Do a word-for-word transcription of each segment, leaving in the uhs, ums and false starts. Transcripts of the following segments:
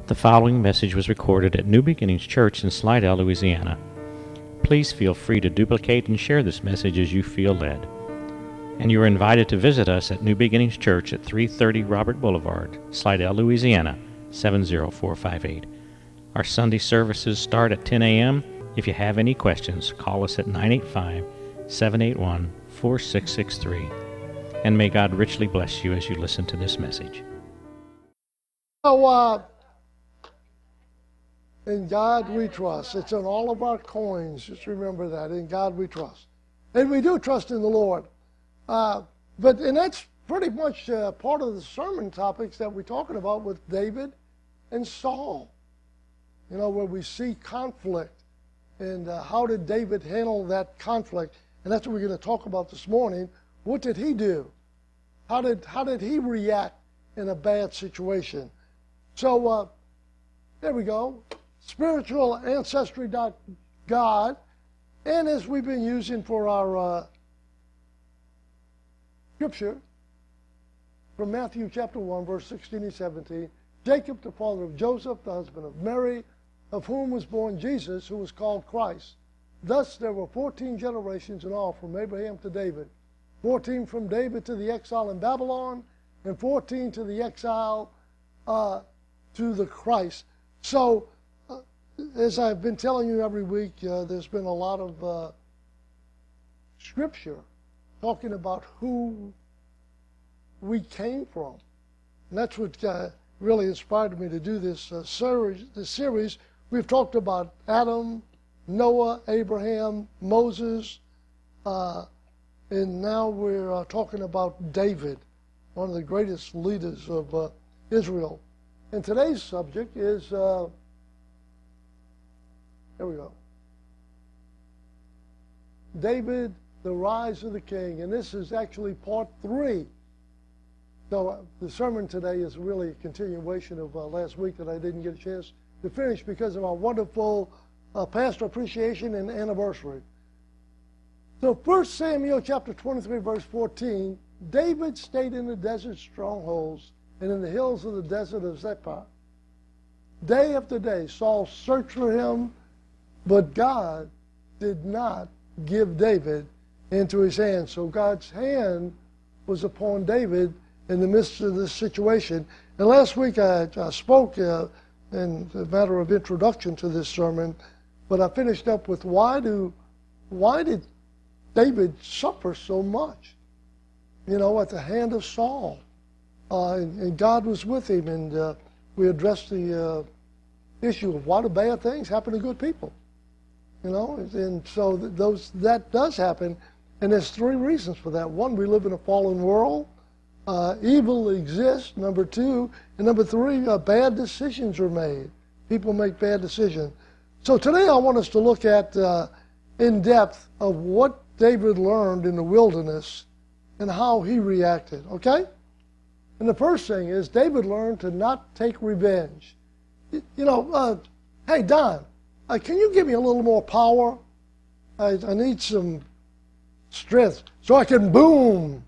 The following message was recorded at New Beginnings Church in Slidell, Louisiana. Please feel free to duplicate and share this message as you feel led. And you are invited to visit us at New Beginnings Church at three thirty Robert Boulevard, Slidell, Louisiana, seven zero four five eight. Our Sunday services start at ten a.m. If you have any questions, call us at nine eight five, seven eight one, four six six three. And may God richly bless you as you listen to this message. So, uh, in God we trust. It's on all of our coins. Just remember that. In God we trust. And we do trust in the Lord. Uh, but and that's pretty much uh, part of the sermon topics that we're talking about with David and Saul. You know, where we see conflict. And uh, how did David handle that conflict? And that's what we're going to talk about this morning. What did he do? How did, how did he react in a bad situation? So, uh, there we go. Spiritual Ancestry dot God. And as we've been using for our uh, scripture, from Matthew chapter one, verse sixteen and seventeen, Jacob, the father of Joseph, the husband of Mary, of whom was born Jesus, who was called Christ. Thus there were fourteen generations in all, from Abraham to David. fourteen from David to the exile in Babylon, and fourteen to the exile uh, to the Christ. So, uh, as I've been telling you every week, uh, there's been a lot of uh, scripture talking about who we came from. And that's what uh, really inspired me to do this uh, series. This series. We've talked about Adam, Noah, Abraham, Moses, uh, and now we're uh, talking about David, one of the greatest leaders of uh, Israel. And today's subject is, uh, there we go, David, the rise of the king. And this is actually part three. So uh, the sermon today is really a continuation of uh, last week that I didn't get a chance to finish because of our wonderful uh, pastor appreciation and anniversary. So First Samuel chapter twenty-three, verse fourteen, David stayed in the desert strongholds and in the hills of the desert of Zeph. Day after day, Saul searched for him, but God did not give David into his hand. So God's hand was upon David in the midst of this situation. And last week I, I spoke uh, in a matter of introduction to this sermon, but I finished up with why do, why did David suffer so much, you know, at the hand of Saul? Uh, and, and God was with him, and uh, we addressed the uh, issue of why do bad things happen to good people, you know? And so th those that does happen, and there's three reasons for that. One, we live in a fallen world. Uh, evil exists, number two. And number three, uh, bad decisions are made. People make bad decisions. So today I want us to look at uh, in depth of what David learned in the wilderness and how he reacted, okay? And the first thing is David learned to not take revenge. You, you know, uh, hey, Don, uh, can you give me a little more power? I, I need some strength so I can boom.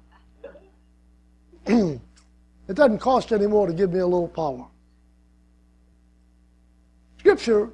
It doesn't cost any more to give me a little power. Scripture,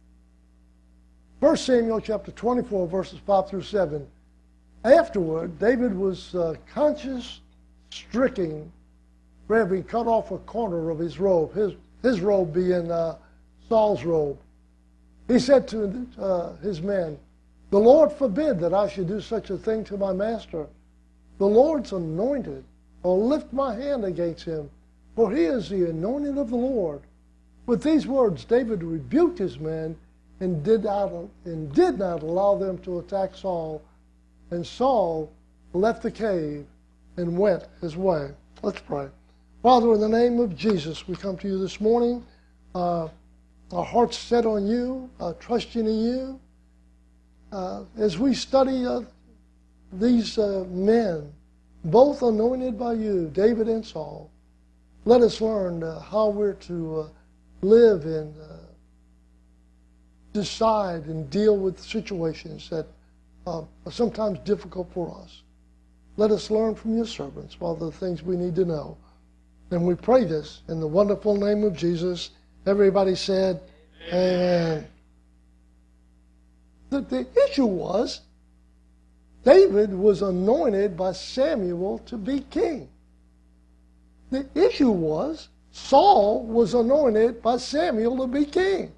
First Samuel chapter twenty-four, verses five through seven. Afterward, David was uh, conscience-stricken for having cut off a corner of his robe, his, his robe being uh, Saul's robe. He said to uh, his men, "The Lord forbid that I should do such a thing to my master. The Lord's anointed, or lift my hand against him, for he is the anointed of the Lord." With these words, David rebuked his men and did not, and did not allow them to attack Saul. And Saul left the cave and went his way. Let's pray. Father, in the name of Jesus, we come to you this morning. Uh, our hearts set on you, uh, trusting in you. Uh, as we study uh, these uh, men, both anointed by you, David and Saul, let us learn uh, how we're to uh, live and uh, decide and deal with situations that uh, are sometimes difficult for us. Let us learn from your servants all the things we need to know. And we pray this in the wonderful name of Jesus. Everybody said, amen. The, the issue was, David was anointed by Samuel to be king. The issue was, Saul was anointed by Samuel to be king.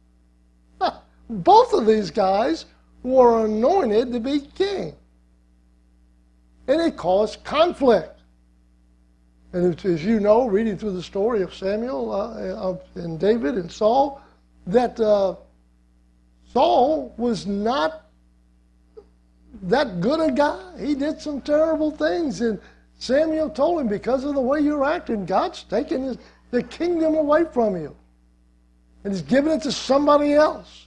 Both of these guys were anointed to be king. And it caused conflict. And as you know, reading through the story of Samuel uh, and David and Saul, that uh, Saul was not that good a guy. He did some terrible things. And Samuel told him, because of the way you're acting, God's taking his, the kingdom away from you. And he's giving it to somebody else.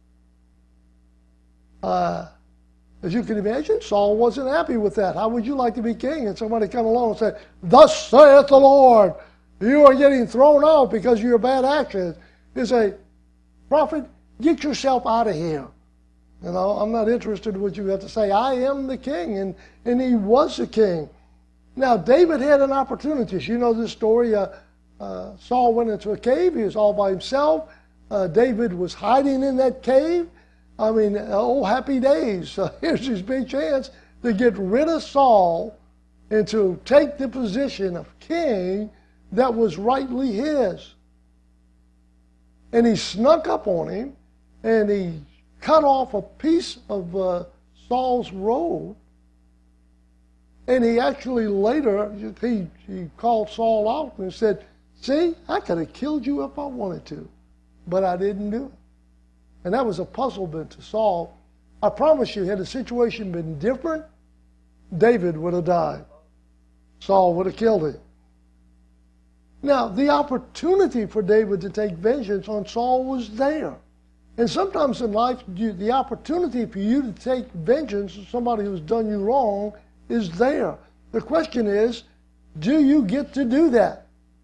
Uh, as you can imagine, Saul wasn't happy with that. How would you like to be king? And somebody come along and say, thus saith the Lord, you are getting thrown out because of your bad actions. You say, prophet, get yourself out of here. You know, I'm not interested in what you have to say. I am the king, and, and he was the king. Now, David had an opportunity. As you know this story, uh, uh, Saul went into a cave. He was all by himself. Uh, David was hiding in that cave. I mean, oh, happy days. Uh, here's his big chance to get rid of Saul and to take the position of king that was rightly his. And he snuck up on him, and he cut off a piece of uh, Saul's robe. And he actually later, he, he called Saul out and said, see, I could have killed you if I wanted to, but I didn't do it. And that was a puzzlement to Saul. I promise you, had the situation been different, David would have died. Saul would have killed him. Now, the opportunity for David to take vengeance on Saul was there. And sometimes in life, you, the opportunity for you to take vengeance on somebody who's done you wrong is there. The question is, do you get to do that?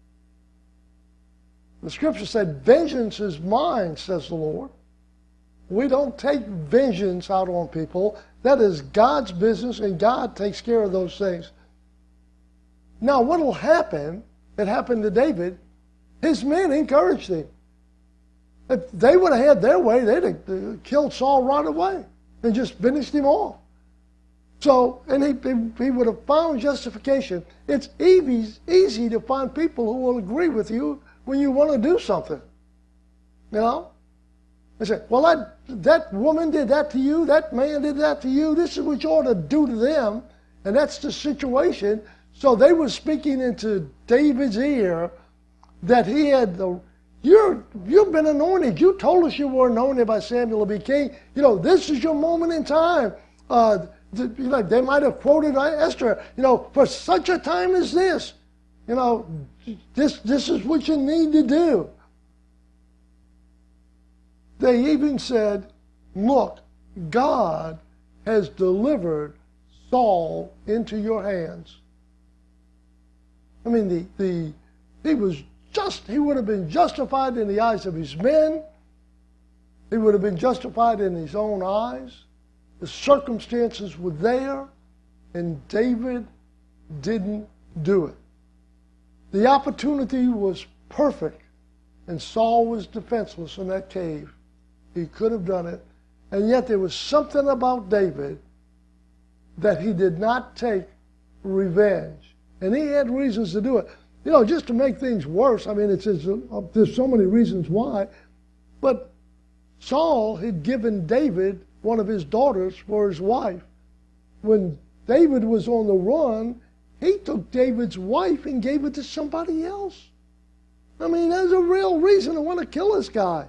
The scripture said, vengeance is mine, says the Lord. We don't take vengeance out on people. That is God's business, and God takes care of those things. Now, what will happen, it happened to David, his men encouraged him. If they would have had their way, they'd have killed Saul right away and just finished him off. So, and he, he would have found justification. It's easy, easy to find people who will agree with you when you want to do something. You know? They say, well, that, that woman did that to you, that man did that to you, this is what you ought to do to them, and that's the situation. So they were speaking into David's ear that he had the, you're, you've been anointed. You told us you were anointed by Samuel to be king. You know, this is your moment in time. Uh, the, you know, they might have quoted Esther, you know, for such a time as this, you know, this, this is what you need to do. They even said, look, God has delivered Saul into your hands. I mean, the, the, he was just, he would have been justified in the eyes of his men. He would have been justified in his own eyes. The circumstances were there, and David didn't do it. The opportunity was perfect, and Saul was defenseless in that cave. He could have done it, and yet there was something about David that he did not take revenge. And he had reasons to do it. You know, just to make things worse, I mean, it's, it's, uh, there's so many reasons why, but Saul had given David one of his daughters for his wife. When David was on the run, he took David's wife and gave it to somebody else. I mean, there's a real reason to want to kill this guy.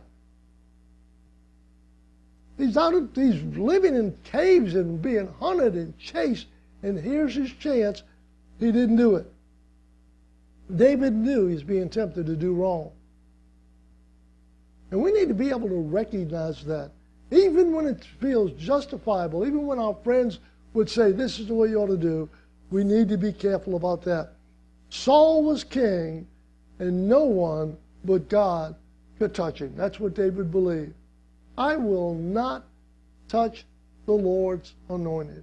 He's out of, he's living in caves and being hunted and chased, and here's his chance. He didn't do it. David knew he was being tempted to do wrong. And we need to be able to recognize that. Even when it feels justifiable, even when our friends would say, this is the way you ought to do, we need to be careful about that. Saul was king, and no one but God could touch him. That's what David believed. I will not touch the Lord's anointed.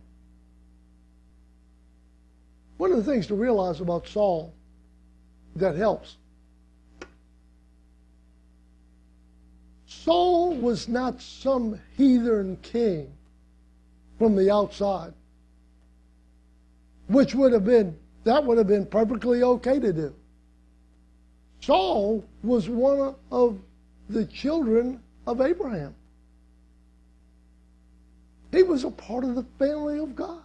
One of the things to realize about Saul that helps Saul was not some heathen king from the outside, which would have been, that would have been perfectly okay to do. Saul was one of the children of Abraham. He was a part of the family of God.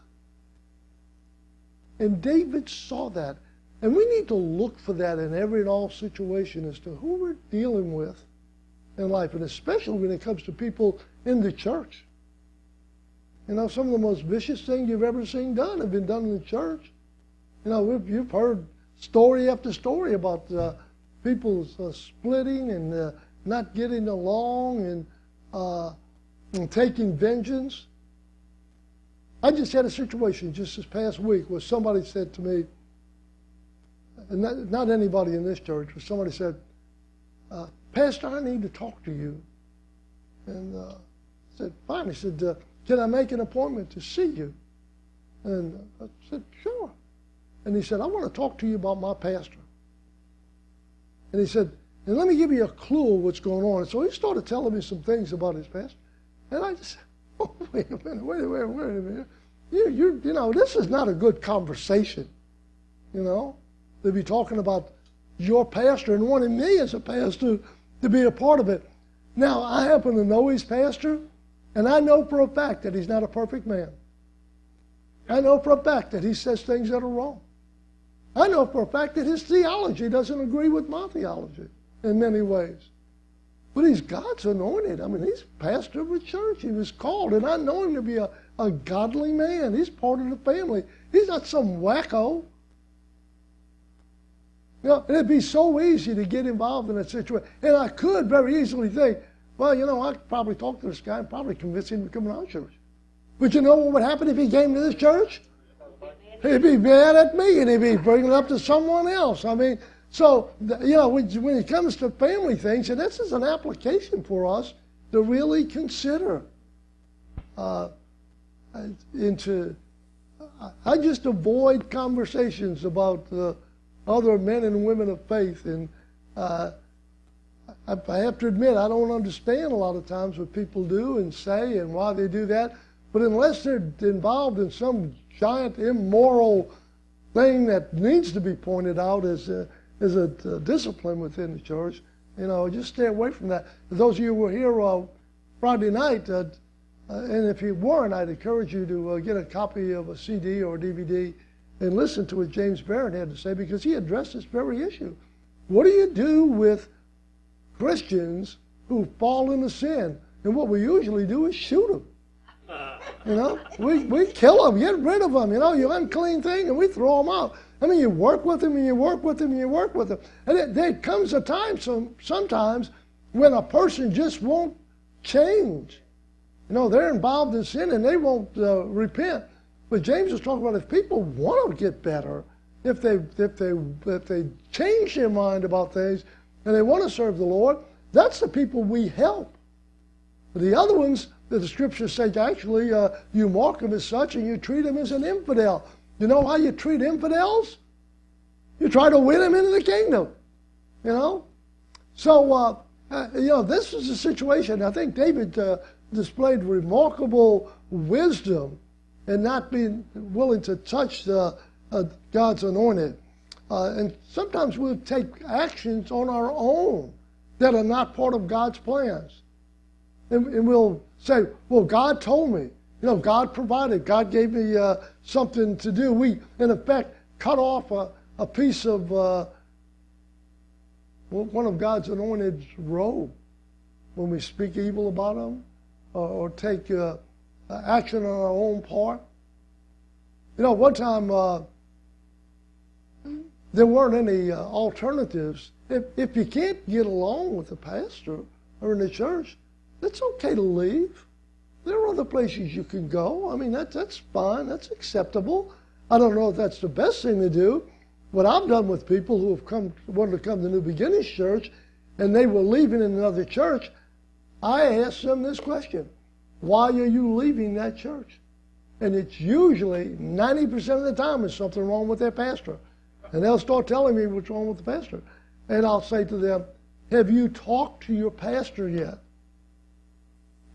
And David saw that. And we need to look for that in every and all situation as to who we're dealing with in life, and especially when it comes to people in the church. You know, some of the most vicious things you've ever seen done have been done in the church. You know, we've, you've heard story after story about uh, people uh, splitting and uh, not getting along and, uh, and taking vengeance. I just had a situation just this past week where somebody said to me, and not, not anybody in this church, but somebody said, uh, Pastor, I need to talk to you. And uh, I said, fine. He said, uh, can I make an appointment to see you? And I said, sure. And he said, I want to talk to you about my pastor. And he said, and let me give you a clue of what's going on. And so he started telling me some things about his pastor. And I just said, oh, wait a minute, wait a minute, wait a minute. You, you, you know, this is not a good conversation, you know, to be talking about your pastor and wanting me as a pastor to be a part of it. Now, I happen to know his pastor, and I know for a fact that he's not a perfect man. I know for a fact that he says things that are wrong. I know for a fact that his theology doesn't agree with my theology in many ways. But he's God's anointed. I mean, he's pastor of a church. He was called, and I know him to be a, a godly man. He's part of the family. He's not some wacko. You know, and it'd be so easy to get involved in that situation. And I could very easily think, well, you know, I could probably talk to this guy and probably convince him to come to our church. But you know what would happen if he came to this church? He'd be mad at me, and he'd be bringing it up to someone else. I mean, so, you know, when, when it comes to family things, and this is an application for us to really consider uh, into, I just avoid conversations about uh, other men and women of faith. And uh, I, I have to admit, I don't understand a lot of times what people do and say and why they do that. But unless they're involved in some giant immoral thing that needs to be pointed out as a, as a, a discipline within the church, you know, just stay away from that. For those of you who were here uh, Friday night, uh, uh, and if you weren't, I'd encourage you to uh, get a copy of a C D or a D V D and listen to what James Barron had to say, because he addressed this very issue. What do you do with Christians who fall into sin? And what we usually do is shoot them. You know, we, we kill them, get rid of them, you know, you unclean thing, and we throw them out. I mean, you work with them, and you work with them, and you work with them. And it, there comes a time some, sometimes when a person just won't change. You know, they're involved in sin, and they won't uh, repent. But James is talking about if people want to get better, if they, if they, if they change their mind about things, and they want to serve the Lord, that's the people we help. But the other ones, that the scriptures say, actually, uh, you mark them as such and you treat them as an infidel. You know how you treat infidels? You try to win them into the kingdom. You know? So, uh, uh, you know, this is a situation. I think David uh, displayed remarkable wisdom in not being willing to touch the, uh, God's anointed. Uh, and sometimes we'll take actions on our own that are not part of God's plans. And, and we'll say, well, God told me. You know, God provided. God gave me uh, something to do. We, in effect, cut off a, a piece of uh, one of God's anointed's robe when we speak evil about them or, or take uh, action on our own part. You know, one time uh, there weren't any uh, alternatives. If, if you can't get along with the pastor or in the church, it's okay to leave. There are other places you can go. I mean, that, that's fine. That's acceptable. I don't know if that's the best thing to do. What I've done with people who have come wanted to come to New Beginnings Church and they were leaving in another church, I asked them this question. Why are you leaving that church? And it's usually ninety percent of the time there's something wrong with their pastor. And they'll start telling me what's wrong with the pastor. And I'll say to them, have you talked to your pastor yet?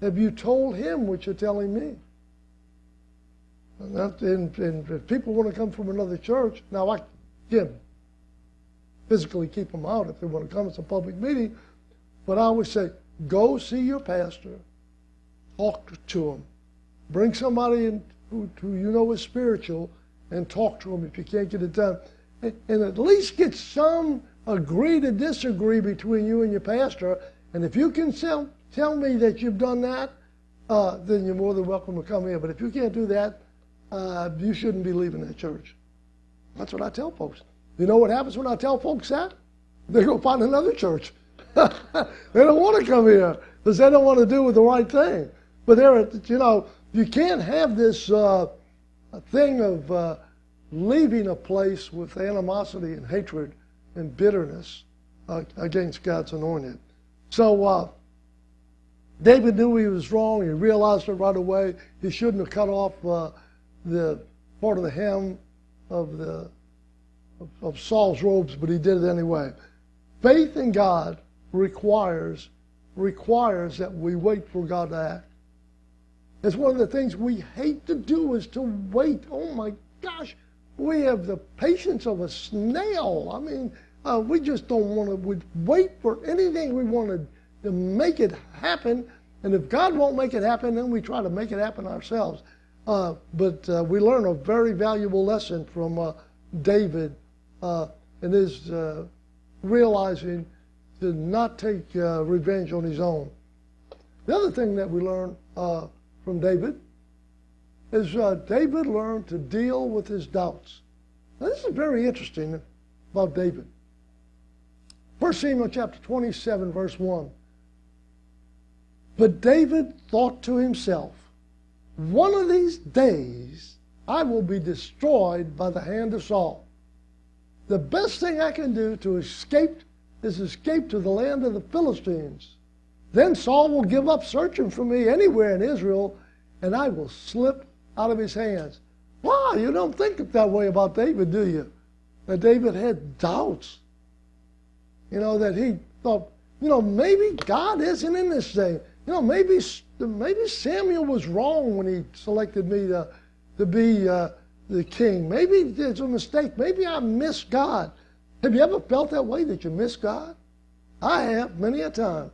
have you told him what you're telling me? And, that, and, and if people want to come from another church, now I can physically keep them out if they want to come. It's a public meeting. But I always say, go see your pastor, talk to him. Bring somebody in who, who you know is spiritual and talk to him if you can't get it done. And, and at least get some agree to disagree between you and your pastor. And if you can tell, tell me that you've done that, uh, then you're more than welcome to come here. But if you can't do that, uh, you shouldn't be leaving that church. That's what I tell folks. You know what happens when I tell folks that? They go find another church. They don't want to come here because they don't want to do the right thing. But there, you know, you can't have this uh, thing of uh, leaving a place with animosity and hatred and bitterness uh, against God's anointed. So uh, David knew he was wrong. He realized it right away. He shouldn't have cut off uh, the part of the hem of the of, of Saul's robes, but he did it anyway. Faith in God requires requires that we wait for God to act. It's one of the things we hate to do is to wait. Oh my gosh, we have the patience of a snail. I mean, uh, we just don't want to we wait for anything. We want to, to make it happen. And if God won't make it happen, then we try to make it happen ourselves. Uh, but uh, we learn a very valuable lesson from uh, David uh, in his uh, realizing to not take uh, revenge on his own. The other thing that we learn uh, from David is uh, David learned to deal with his doubts. Now, this is very interesting about David. First Samuel chapter twenty-seven, verse one. But David thought to himself, one of these days I will be destroyed by the hand of Saul. The best thing I can do to escape is escape to the land of the Philistines. Then Saul will give up searching for me anywhere in Israel, and I will slip out of his hands. Wow, you don't think that way about David, do you? That David had doubts. You know, that he thought, you know, maybe God isn't in this thing. You know, maybe maybe Samuel was wrong when he selected me to, to be uh, the king. Maybe it's a mistake. Maybe I missed God. Have you ever felt that way, that you miss God? I have, many a time.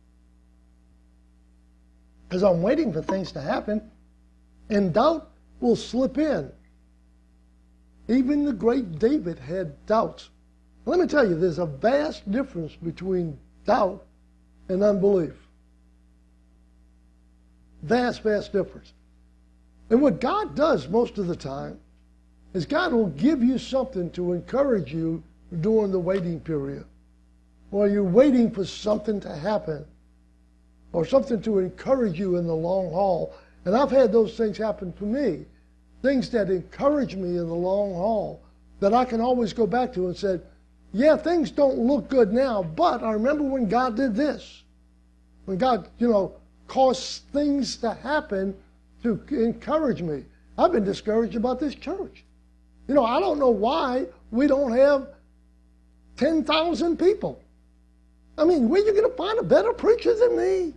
Because I'm waiting for things to happen, and doubt will slip in. Even the great David had doubts. Let me tell you, there's a vast difference between doubt and unbelief. Vast, vast difference. And what God does most of the time is God will give you something to encourage you during the waiting period. Or you're waiting for something to happen. Or something to encourage you in the long haul. And I've had those things happen to me. Things that encourage me in the long haul. That I can always go back to and say, yeah, things don't look good now, but I remember when God did this. When God, you know, caused things to happen to encourage me. I've been discouraged about this church. You know, I don't know why we don't have ten thousand people. I mean, where are you going to find a better preacher than me?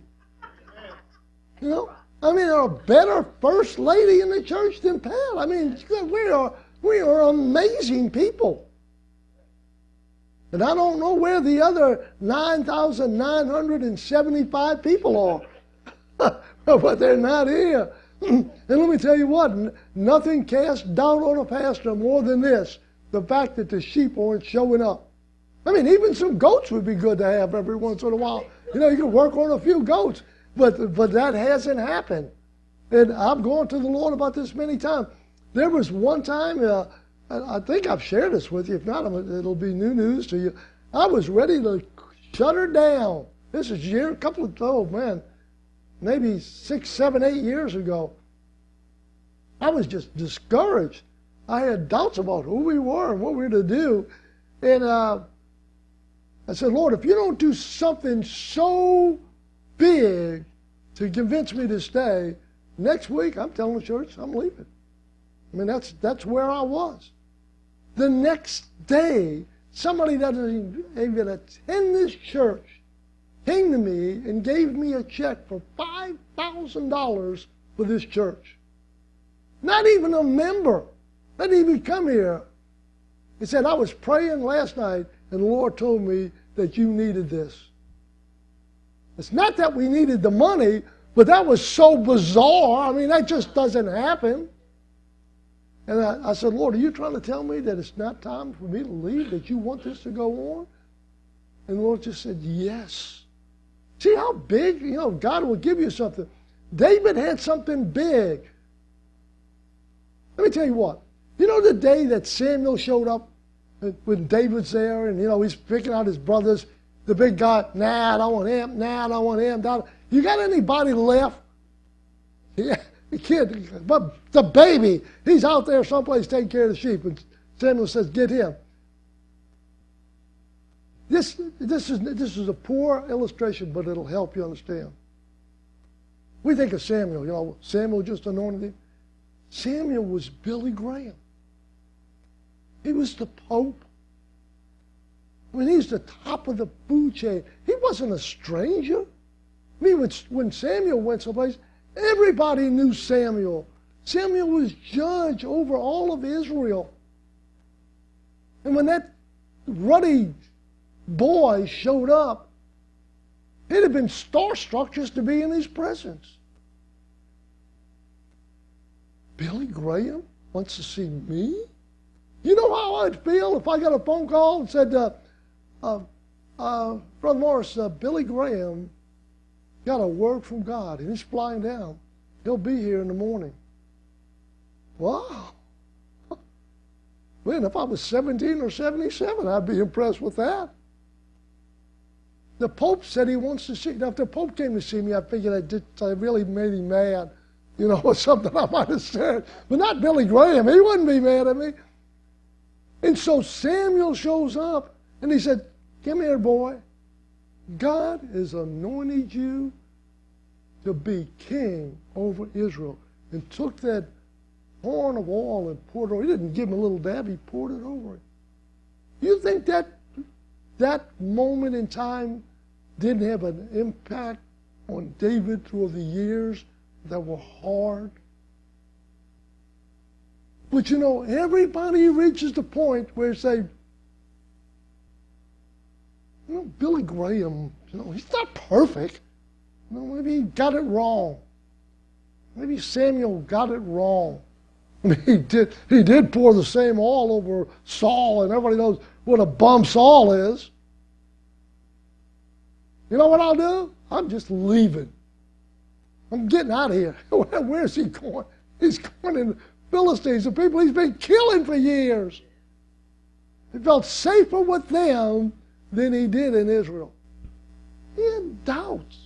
You know, I mean, a better first lady in the church than Pat. I mean, we are, we are amazing people. And I don't know where the other nine thousand nine hundred seventy-five people are. But they're not here. And let me tell you what, nothing casts doubt on a pastor more than this, the fact that the sheep aren't showing up. I mean, even some goats would be good to have every once in a while. You know, you can work on a few goats, but, but that hasn't happened. And I've gone to the Lord about this many times. There was one time, uh, I think I've shared this with you. If not, it'll be new news to you. I was ready to shut her down. This is a year, a couple of, oh man, maybe six, seven, eight years ago. I was just discouraged. I had doubts about who we were and what we were to do. And uh, I said, Lord, if you don't do something so big to convince me to stay, next week I'm telling the church I'm leaving. I mean, that's, that's where I was. The next day, somebody that doesn't even attend this church came to me and gave me a check for five five thousand dollars for this church. Not even a member. Not even come here. He said, I was praying last night, and the Lord told me that you needed this. It's not that we needed the money, but that was so bizarre. I mean, that just doesn't happen. And I, I said, Lord, are you trying to tell me that it's not time for me to leave, that you want this to go on? And the Lord just said, yes. See how big, you know, God will give you something. David had something big. Let me tell you what. You know the day that Samuel showed up when David's there and, you know, he's picking out his brothers, the big guy, nah, I don't want him, nah, I don't want him. You got anybody left? Yeah. The kid, but the baby, he's out there someplace taking care of the sheep. And Samuel says, get him. This, this, is, this is a poor illustration, but it'll help you understand. We think of Samuel, you know, Samuel just anointed him. Samuel was Billy Graham. He was the Pope. I mean, he's the top of the food chain. He wasn't a stranger. I mean, when, when Samuel went someplace, everybody knew Samuel. Samuel was judge over all of Israel. And when that ruddy boy showed up, he'd have been starstruck just to be in his presence. Billy Graham wants to see me? You know how I'd feel if I got a phone call and said, uh, uh, uh, Brother Morris, uh, Billy Graham got a word from God, and he's flying down. He'll be here in the morning. Wow. Man, if I was seventeen or seventy-seven, I'd be impressed with that. The Pope said he wants to see. Now, if the Pope came to see me, I figured I, did, I really made him mad, you know, or something I might have said. But not Billy Graham. He wouldn't be mad at me. And so Samuel shows up, and he said, come here, boy. God has anointed you to be king over Israel, and took that horn of oil and poured it over. He didn't give him a little dab, he poured it over it. You think that that moment in time didn't have an impact on David through the years that were hard? But you know, everybody reaches the point where they say, you know, Billy Graham, you know, he's not perfect. You know, maybe he got it wrong. Maybe Samuel got it wrong. I mean, he did, he did pour the same oil over Saul, and everybody knows what a bum Saul is. You know what I'll do? I'm just leaving. I'm getting out of here. Where's he going? He's going in Philistines, the people he's been killing for years. He felt safer with them than he did in Israel. He had doubts.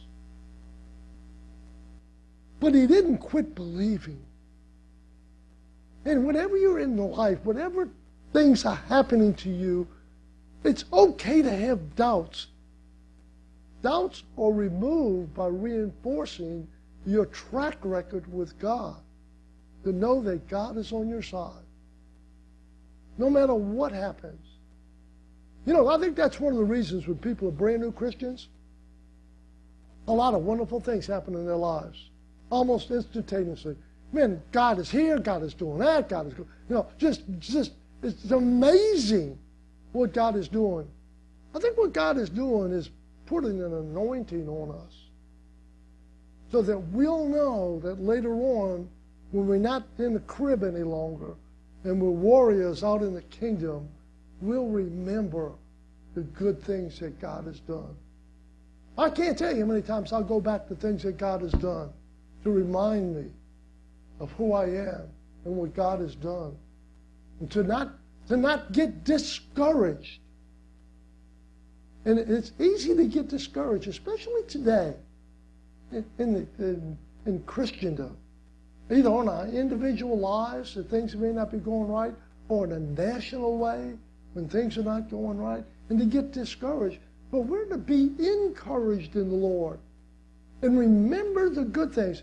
But he didn't quit believing. And whenever you're in life, whatever things are happening to you, it's okay to have doubts. Doubts are removed by reinforcing your track record with God, to know that God is on your side, no matter what happens. You know, I think that's one of the reasons when people are brand new Christians, a lot of wonderful things happen in their lives, almost instantaneously. Man, God is here, God is doing that, God is doing, you know, just, just, it's amazing what God is doing. I think what God is doing is putting an anointing on us so that we'll know that later on, when we're not in the crib any longer and we're warriors out in the kingdom, we'll remember the good things that God has done. I can't tell you how many times I'll go back to things that God has done to remind me of who I am and what God has done. And to not, to not get discouraged. And it's easy to get discouraged, especially today in, in, the, in, in Christendom. Either on our individual lives, that things may not be going right, or in a national way, when things are not going right, and to get discouraged. But we're to be encouraged in the Lord and remember the good things.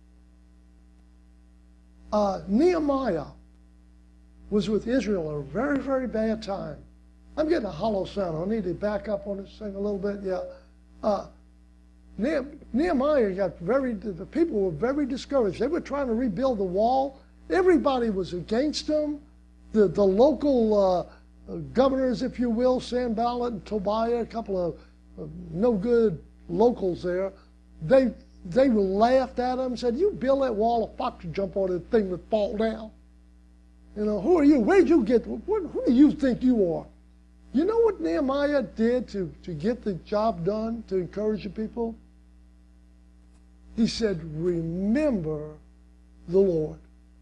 Uh, Nehemiah was with Israel at a very, very bad time. I'm getting a hollow sound. I need to back up on this thing a little bit. Yeah. Uh, Nehemiah got very, the people were very discouraged. They were trying to rebuild the wall. Everybody was against them. The, the local uh, governors, if you will, Sanballat and Tobiah, a couple of uh, no good locals there, they, they laughed at them, said, you build that wall, a fox would jump on the thing would fall down. You know, who are you? Where'd you get, what, who do you think you are? You know what Nehemiah did to, to get the job done, to encourage the people? He said, remember the Lord.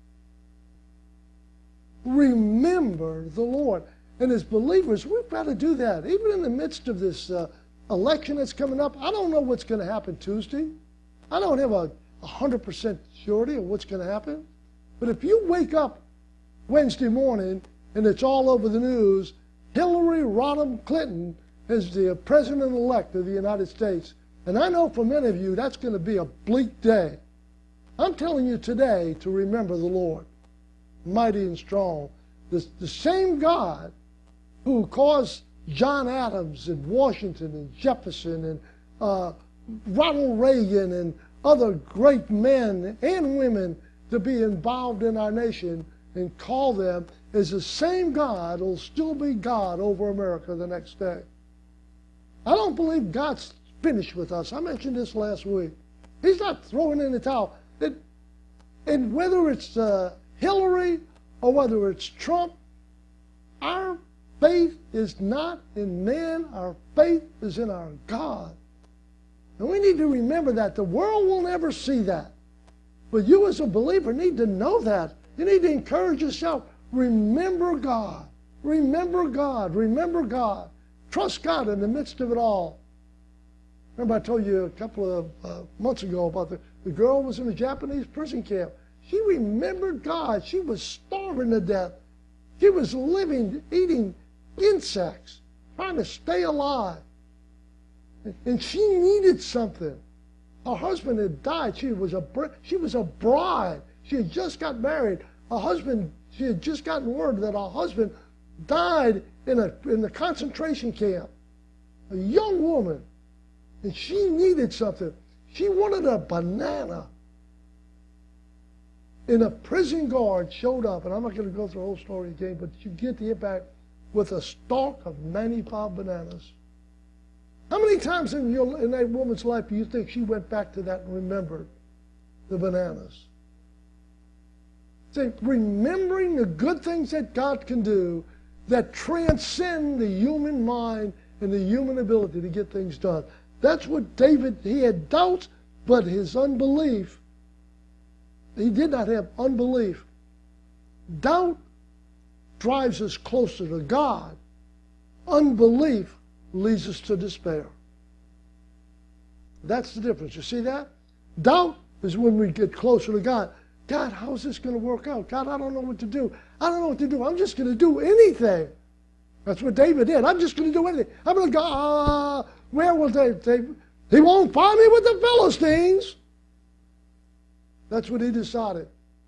Remember the Lord. And as believers, we've got to do that. Even in the midst of this uh, election that's coming up, I don't know what's going to happen Tuesday. I don't have a one hundred percent surety of what's going to happen. But if you wake up Wednesday morning and it's all over the news, Hillary Rodham Clinton is the president-elect of the United States. And I know for many of you that's going to be a bleak day. I'm telling you today to remember the Lord, mighty and strong. The, the same God who caused John Adams and Washington and Jefferson and uh, Ronald Reagan and other great men and women to be involved in our nation and call them is the same God who will still be God over America the next day. I don't believe God's finished with us. I mentioned this last week. He's not throwing in the towel. It, and whether it's uh, Hillary or whether it's Trump, our faith is not in man. Our faith is in our God. And we need to remember that. The world will never see that. But you as a believer need to know that. You need to encourage yourself. Remember God. Remember God. Remember God. Trust God in the midst of it all. Remember I told you a couple of uh, months ago about the, the girl who was in a Japanese prison camp. She remembered God. She was starving to death. She was living, eating insects, trying to stay alive. And she needed something. Her husband had died. She was a, she was a bride. She had just got married. Her husband, she had just gotten word that her husband died in, a, in the concentration camp. A young woman. And she needed something. She wanted a banana. And a prison guard showed up, and I'm not going to go through the whole story again, but you get the impact, with a stalk of ninety-five bananas. How many times in, your, in that woman's life do you think she went back to that and remembered the bananas? See, remembering the good things that God can do that transcend the human mind and the human ability to get things done. That's what David, he had doubts, but his unbelief, he did not have unbelief. Doubt drives us closer to God. Unbelief leads us to despair. That's the difference. You see that? Doubt is when we get closer to God. God, how is this going to work out? God, I don't know what to do. I don't know what to do. I'm just going to do anything. That's what David did. I'm just going to do anything. I'm going to go, uh, where will they, they, he won't find me with the Philistines. That's what he decided.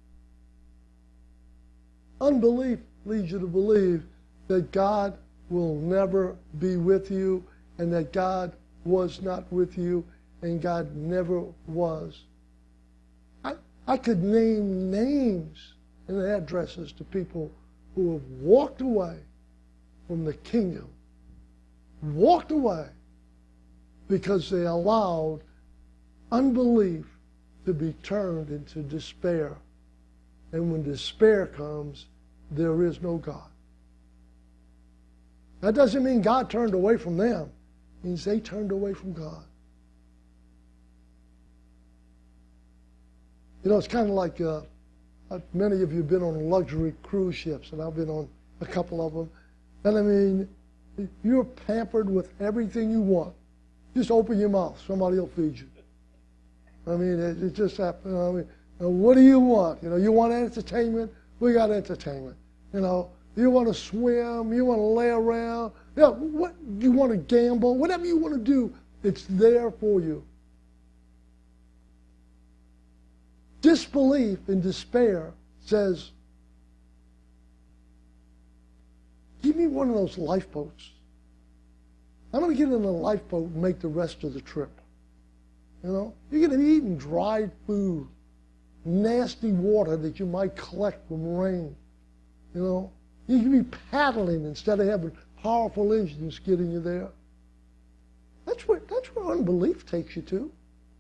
Unbelief leads you to believe that God will never be with you and that God was not with you and God never was. I, I could name names and addresses to people who have walked away from the kingdom, walked away because they allowed unbelief to be turned into despair. And when despair comes, there is no God. That doesn't mean God turned away from them. It means they turned away from God. You know, it's kind of like uh, many of you have been on luxury cruise ships, and I've been on a couple of them. And I mean, you're pampered with everything you want. Just open your mouth, somebody will feed you. I mean, it, it just happens. I mean, uh, what do you want? You know, you want entertainment? We got entertainment. You know, you want to swim? You want to lay around? You know, what you want to gamble? Whatever you want to do, it's there for you. Disbelief and despair says, give me one of those lifeboats. I'm going to get in a lifeboat and make the rest of the trip. You know, you're going to be eating dried food, nasty water that you might collect from rain. You know, you can be paddling instead of having powerful engines getting you there. That's where, that's where unbelief takes you to.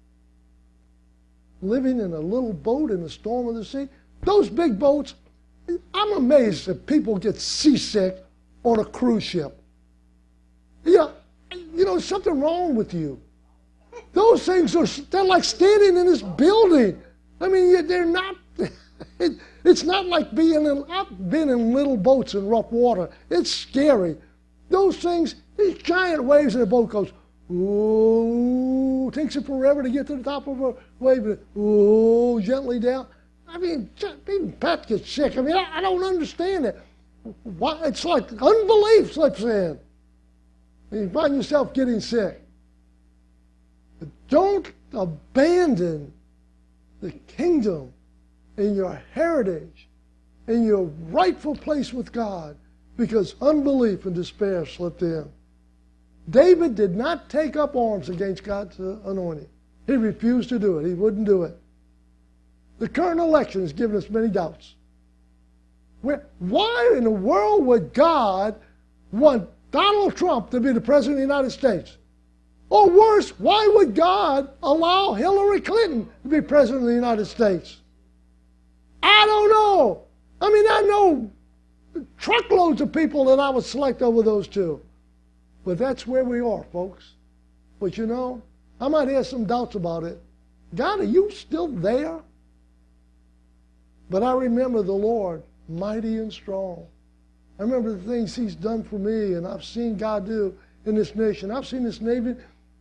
Living in a little boat in the storm of the sea. Those big boats, I'm amazed that people get seasick on a cruise ship. Yeah, you know, something wrong with you. Those things are, they're like standing in this building. I mean, they're not, it, it's not like being in, I've been in little boats in rough water. It's scary. Those things, these giant waves, and the boat goes, ooh, takes it forever to get to the top of a wave, ooh, gently down. I mean, even pets get sick. I mean, I, I don't understand it. Why, it's like unbelief slips in. And you find yourself getting sick. But don't abandon the kingdom and your heritage and your rightful place with God because unbelief and despair slipped in. David did not take up arms against God's anointing. He refused to do it. He wouldn't do it. The current election has given us many doubts. Where, why in the world would God want Donald Trump to be the President of the United States? Or worse, why would God allow Hillary Clinton to be President of the United States? I don't know. I mean, I know truckloads of people that I would select over those two. But that's where we are, folks. But you know, I might have some doubts about it. God, are you still there? But I remember the Lord mighty and strong. I remember the things He's done for me, and I've seen God do in this nation. I've seen this nation.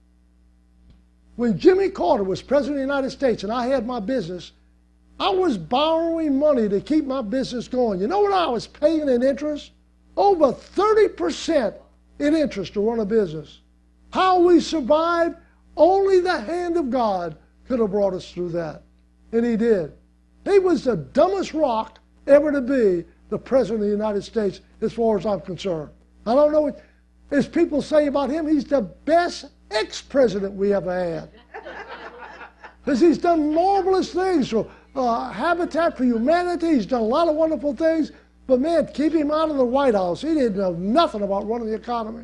When Jimmy Carter was President of the United States and I had my business, I was borrowing money to keep my business going. You know what I was paying in interest? Over thirty percent in interest to run a business. How we survived, only the hand of God could have brought us through that. And He did. He was the dumbest rock ever to be the President of the United States as far as I'm concerned. I don't know what, as people say about him, he's the best ex-president we ever had. Because he's done marvelous things for uh, Habitat for Humanity. He's done a lot of wonderful things. But man, keep him out of the White House. He didn't know nothing about running the economy.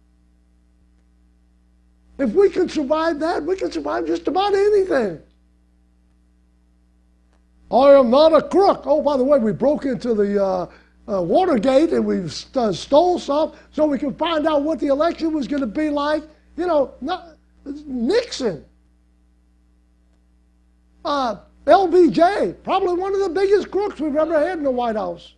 If we can survive that, we can survive just about anything. I am not a crook. Oh, by the way, we broke into the uh, uh, Watergate and we st uh, stole stuff so we could find out what the election was going to be like. You know, not, Nixon. Uh, L B J, probably one of the biggest crooks we've ever had in the White House.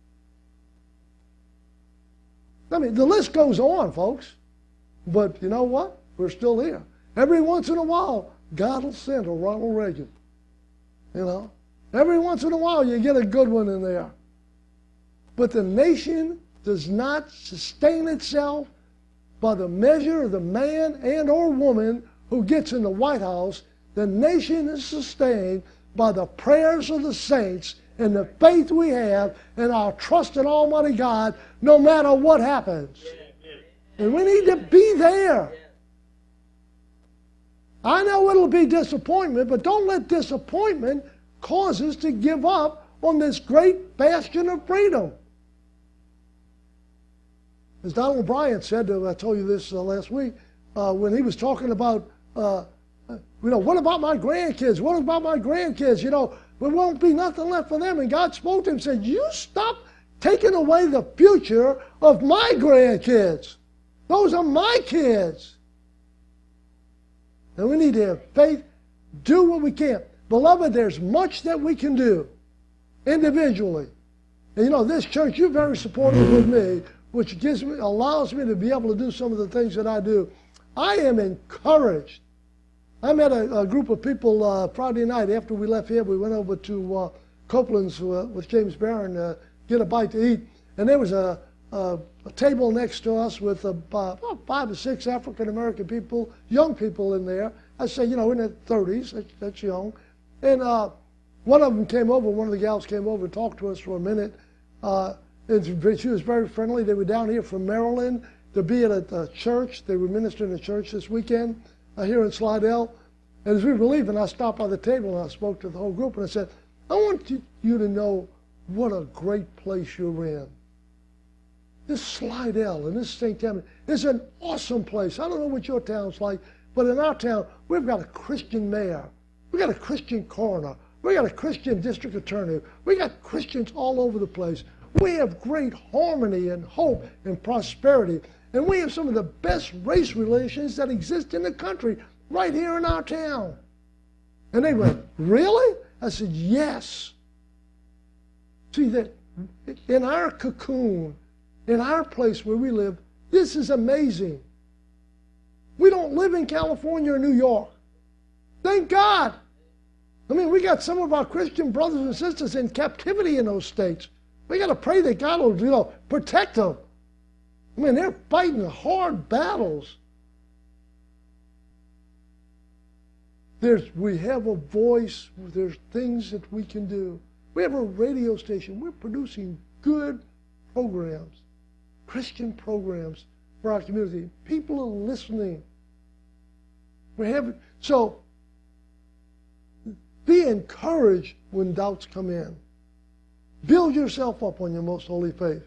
I mean, the list goes on, folks. But you know what? We're still here. Every once in a while, God will send a Ronald Reagan. You know? Every once in a while, you get a good one in there. But the nation does not sustain itself by the measure of the man and or woman who gets in the White House. The nation is sustained by the prayers of the saints and the faith we have and our trust in Almighty God, no matter what happens. And we need to be there. I know it'll be disappointment, but don't let disappointment cause us to give up on this great bastion of freedom. As Donald O'Brien said, uh, I told you this uh, last week, uh, when he was talking about, uh, uh, you know, what about my grandkids? What about my grandkids? You know, there won't be nothing left for them. And God spoke to him and said, you stop taking away the future of my grandkids. Those are my kids. And we need to have faith, do what we can. Beloved, there's much that we can do individually. And you know, this church, you're very supportive of me, which gives me, allows me to be able to do some of the things that I do. I am encouraged. I met a, a group of people uh, Friday night after we left here. We went over to uh, Copeland's uh, with James Barron to uh, get a bite to eat. And there was a, a, a table next to us with uh, about five or six African-American people, young people in there. I say, you know, in their thirties, that's, that's young. And uh, one of them came over, one of the gals came over and talked to us for a minute. Uh, and she was very friendly. They were down here from Maryland to be at a, a church. They were ministering at a church this weekend uh, here in Slidell. And as we were leaving, I stopped by the table and I spoke to the whole group and I said, I want you to know what a great place you're in. This Slidell and this Saint Tammany is an awesome place. I don't know what your town's like, but in our town, we've got a Christian mayor. We've got a Christian coroner. We've got a Christian district attorney. We've got Christians all over the place. We have great harmony and hope and prosperity. And we have some of the best race relations that exist in the country right here in our town. And they went, really? I said, yes. See, that in our cocoon, in our place where we live, this is amazing. We don't live in California or New York. Thank God. I mean, we got some of our Christian brothers and sisters in captivity in those states. We got to pray that God will, you know, protect them. I mean, they're fighting hard battles. There's, we have a voice. There's things that we can do. We have a radio station. We're producing good programs, Christian programs for our community. People are listening. We have so be encouraged when doubts come in. Build yourself up on your most holy faith.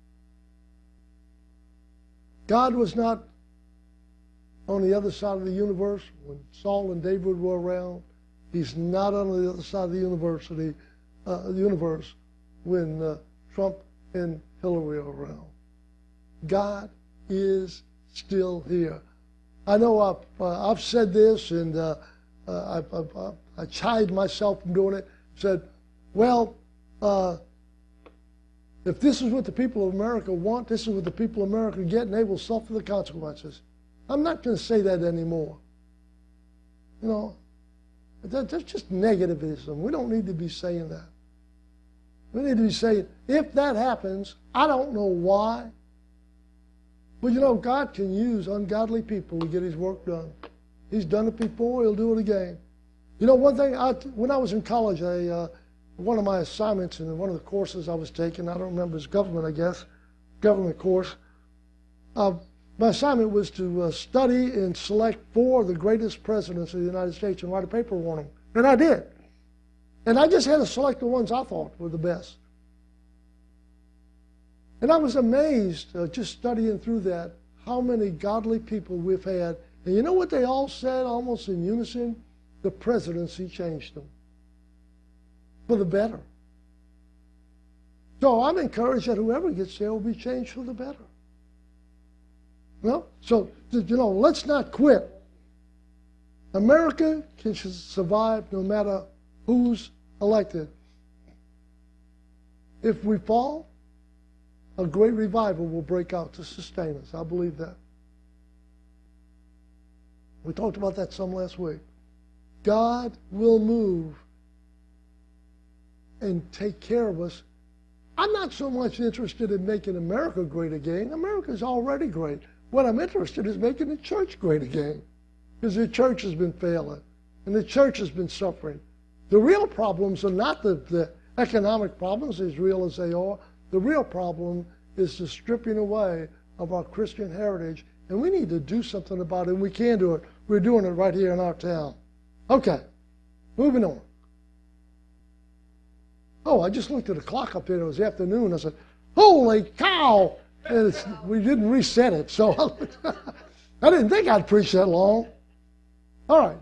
God was not on the other side of the universe when Saul and David were around. He's not on the other side of the university, uh, the universe when uh, Trump and Hillary are around. God is still here. I know I've, uh, I've said this, and uh, uh, I, I, I chide myself from doing it. Said, well, uh, if this is what the people of America want, this is what the people of America get, and they will suffer the consequences. I'm not going to say that anymore. You know, that, that's just negativism. We don't need to be saying that. We need to be saying, if that happens, I don't know why, but you know, God can use ungodly people to get his work done. He's done it before, he'll do it again. You know, one thing, I, when I was in college, I, uh, one of my assignments in one of the courses I was taking, I don't remember, it's government, I guess, government course. Uh, my assignment was to uh, study and select four of the greatest presidents of the United States and write a paper on them. And I did. And I just had to select the ones I thought were the best. And I was amazed, uh, just studying through that, how many godly people we've had. And you know what they all said almost in unison? The presidency changed them for the better. So I'm encouraged that whoever gets there will be changed for the better. You know? So, you know, let's not quit. America can survive no matter who's elected. If we fall, a great revival will break out to sustain us. I believe that. We talked about that some last week. God will move and take care of us. I'm not so much interested in making America great again. America's already great. What I'm interested in is making the church great again, because the church has been failing and the church has been suffering. The real problems are not the, the economic problems, as real as they are. The real problem is the stripping away of our Christian heritage, and we need to do something about it, and we can do it. We're doing it right here in our town. Okay, moving on. Oh, I just looked at the clock up there. It was afternoon. I said, holy cow! And it's, we didn't reset it, so I didn't think I'd preach that long. All right.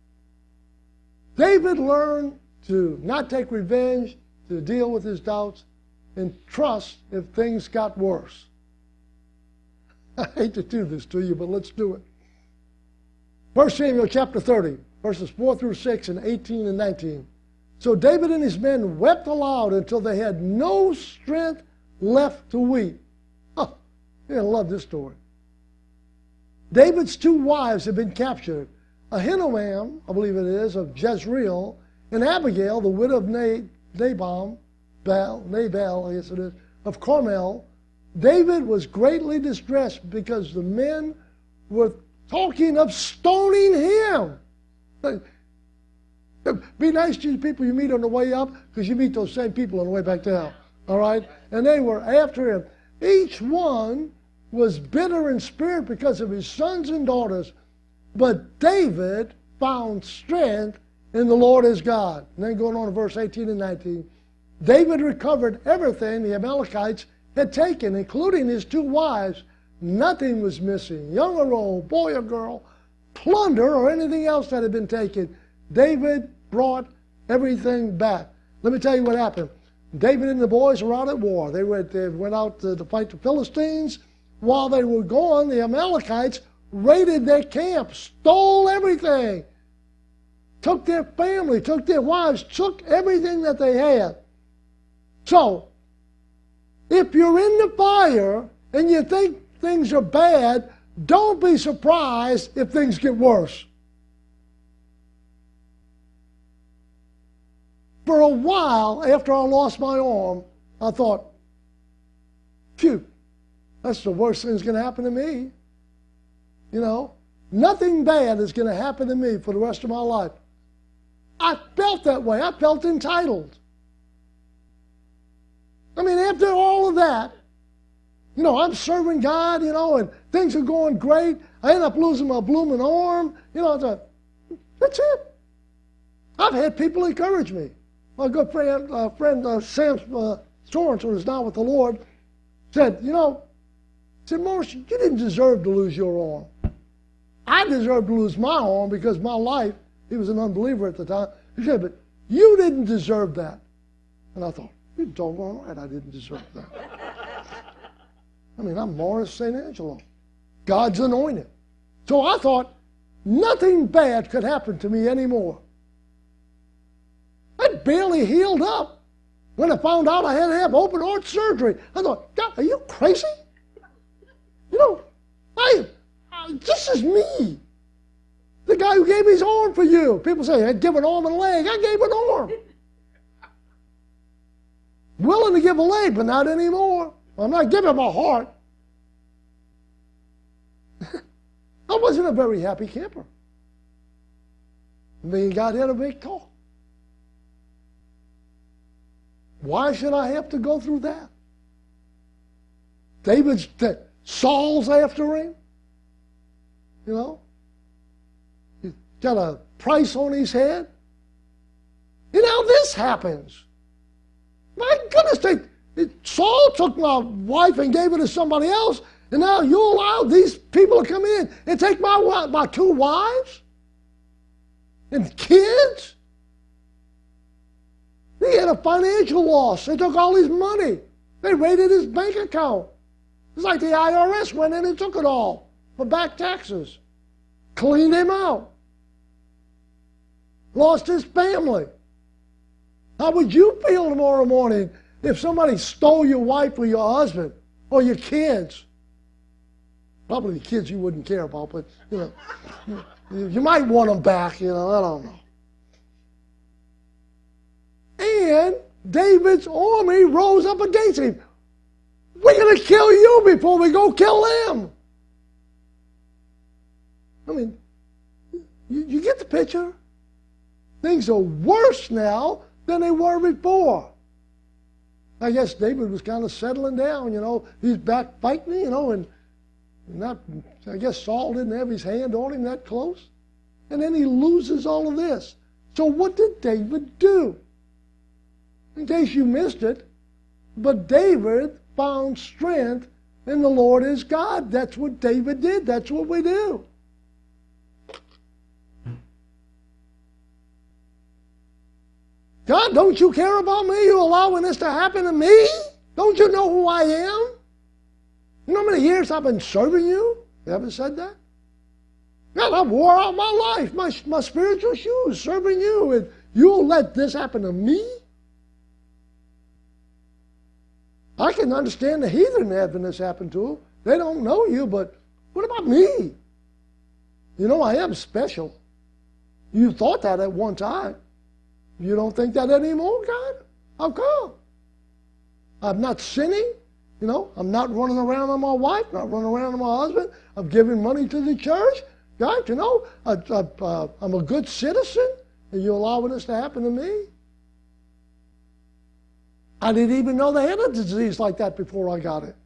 David learned to not take revenge, to deal with his doubts, and trust if things got worse. I hate to do this to you, but let's do it. First Samuel chapter thirty, verses four through six and eighteen and nineteen. So David and his men wept aloud until they had no strength left to weep. Oh, you're going to love this story. David's two wives had been captured. Ahinoam, I believe it is, of Jezreel, and Abigail, the widow of Nabal, Baal, Nabal, I guess it is, of Carmel. David was greatly distressed because the men were talking of stoning him. Be nice to the people you meet on the way up, because you meet those same people on the way back down. All right? And they were after him. Each one was bitter in spirit because of his sons and daughters. But David found strength in the Lord his God. And then going on to verse eighteen and nineteen. David recovered everything the Amalekites had taken, including his two wives. Nothing was missing, young or old, boy or girl, plunder or anything else that had been taken. David brought everything back. Let me tell you what happened. David and the boys were out at war. They went, they went out to, to fight the Philistines. While they were gone, the Amalekites raided their camp, stole everything, took their family, took their wives, took everything that they had. So, if you're in the fire and you think things are bad, don't be surprised if things get worse. For a while, after I lost my arm, I thought, phew, that's the worst thing that's going to happen to me. You know, nothing bad is going to happen to me for the rest of my life. I felt that way. I felt entitled. I mean, after all of that, you know, I'm serving God, you know, and things are going great. I end up losing my blooming arm. You know, I thought, that's it. I've had people encourage me. My good friend, uh, friend uh, Sam uh, Sorensen, who is now with the Lord, said, you know, said, Morris, you didn't deserve to lose your arm. I deserved to lose my arm because my life, he was an unbeliever at the time. He said, but you didn't deserve that. And I thought, you're doggone right, I didn't deserve that. I mean, I'm Morris Saint Angelo, God's anointed. So I thought, nothing bad could happen to me anymore. I'd barely healed up when I found out I had to have open heart surgery. I thought, God, are you crazy? You know, I, I this is me. The guy who gave his arm for you. People say, I'd give an arm and a leg. I gave an arm. Willing to give a leg, but not anymore. I'm not giving my heart. I wasn't a very happy camper. Me and God had a big talk. Why should I have to go through that? David's, Saul's after him. You know? He's got a price on his head. And now this happens. My goodness, they, Saul took my wife and gave her to somebody else, and now you allow these people to come in and take my, my two wives and kids? He had a financial loss. They took all his money. They raided his bank account. It's like the I R S went in and took it all for back taxes. Cleaned him out. Lost his family. How would you feel tomorrow morning if somebody stole your wife or your husband or your kids? Probably the kids you wouldn't care about, but, you know, you, you might want them back, you know, I don't know. And David's army rose up against him. We're going to kill you before we go kill them. I mean, you, you get the picture? Things are worse now than they were before. I guess David was kind of settling down, you know. He's back fighting, you know, and not, I guess Saul didn't have his hand on him that close. And then he loses all of this. So what did David do? In case you missed it, but David found strength in the Lord his God. That's what David did. That's what we do. God, don't you care about me? You allowing this to happen to me? Don't you know who I am? You know how many years I've been serving you? You ever said that? God, I wore out my life, my, my spiritual shoes, serving you, and you'll let this happen to me? I can understand the heathen having this happen to them. They don't know you, but what about me? You know, I am special. You thought that at one time. You don't think that anymore, God? How come? I'm not sinning. You know, I'm not running around on my wife, not running around on my husband. I'm giving money to the church. God, you know, I, I, uh, I'm a good citizen, and you're allowing this to happen to me? I didn't even know they had a disease like that before I got it.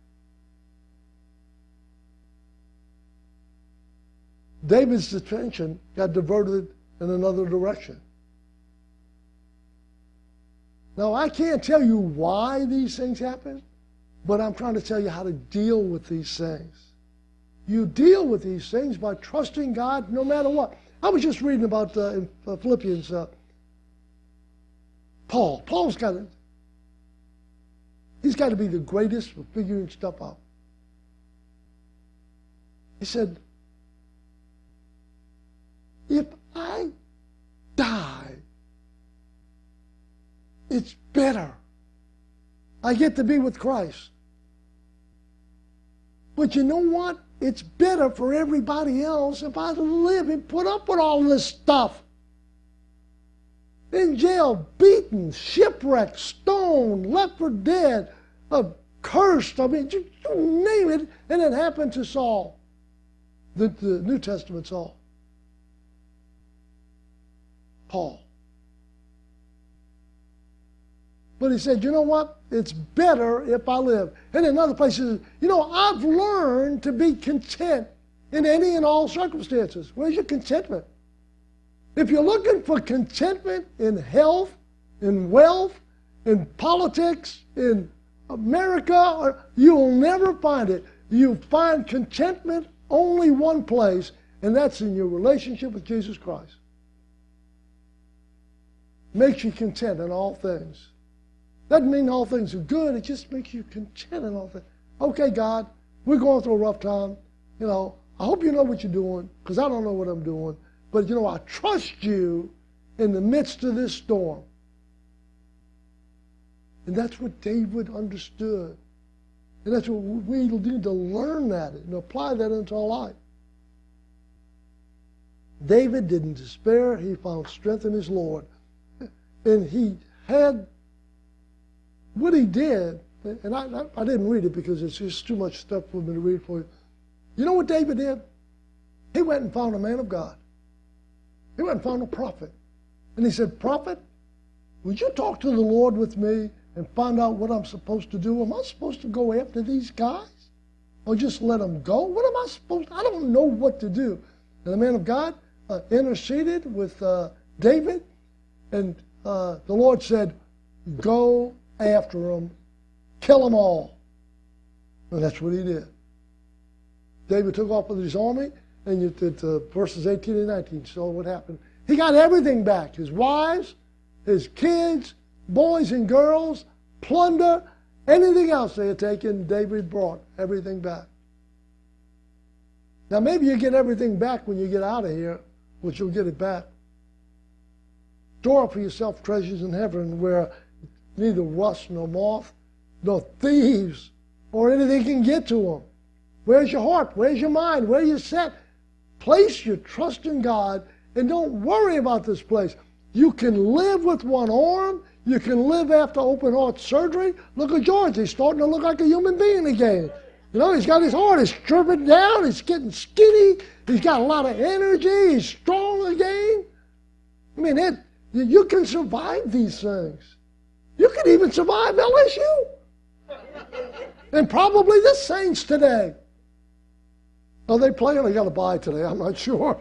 David's attention got diverted in another direction. Now, I can't tell you why these things happen, but I'm trying to tell you how to deal with these things. You deal with these things by trusting God no matter what. I was just reading about uh, in uh, Philippians, uh, Paul. Paul's got to, he's got to be the greatest for figuring stuff out. He said, if I die, it's better. I get to be with Christ. But you know what? It's better for everybody else if I live and put up with all this stuff. In jail, beaten, shipwrecked, stoned, left for dead, uh, cursed. I mean, you, you name it. And it happened to Saul, the, the New Testament Saul. Paul. But he said, you know what? It's better if I live. And in other places, you know, I've learned to be content in any and all circumstances. Where's your contentment? If you're looking for contentment in health, in wealth, in politics, in America, you'll never find it. You find contentment only one place, and that's in your relationship with Jesus Christ. Makes you content in all things. Doesn't mean all things are good. It just makes you content in all things. Okay, God, we're going through a rough time. You know, I hope you know what you're doing, because I don't know what I'm doing. But, you know, I trust you in the midst of this storm. And that's what David understood. And that's what we need to learn that and apply that into our life. David didn't despair. He found strength in his Lord. And he had what he did, and I, I didn't read it because it's just too much stuff for me to read for you. You know what David did? He went and found a man of God. He went and found a prophet. And he said, prophet, would you talk to the Lord with me and find out what I'm supposed to do? Am I supposed to go after these guys? Or just let them go? What am I supposed to do? I don't know what to do. And the man of God uh, interceded with uh, David, and uh, the Lord said, go after them, kill them all. And that's what he did. David took off with his army, and you did uh, verses eighteen and nineteen saw what happened. He got everything back. His wives, his kids, boys and girls, plunder, anything else they had taken, David brought everything back. Now maybe you get everything back when you get out of here, which you'll get it back. Store up for yourself treasures in heaven where neither rust nor moth nor thieves or anything can get to them. Where's your heart? Where's your mind? Where are you set? Place your trust in God and don't worry about this place. You can live with one arm. You can live after open heart surgery. Look at George. He's starting to look like a human being again. You know, he's got his heart. He's stripping down. He's getting skinny. He's got a lot of energy. He's strong again. I mean, it, you can survive these things. You can even survive L S U. And probably the Saints today. Are they playing? They got a bye today. I'm not sure.